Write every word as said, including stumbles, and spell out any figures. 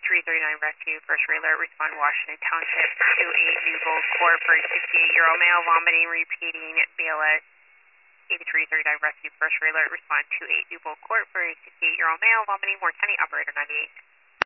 eighty-three thirty-nine Rescue, first alert, respond Washington Township, two eight New Gold Court for a sixty-eight-year-old male vomiting, repeating B L S. eighty-three thirty-nine Rescue, first alert, respond two eight New Gold Court for a sixty-eight-year-old male vomiting, Morton County, operator ninety-eight.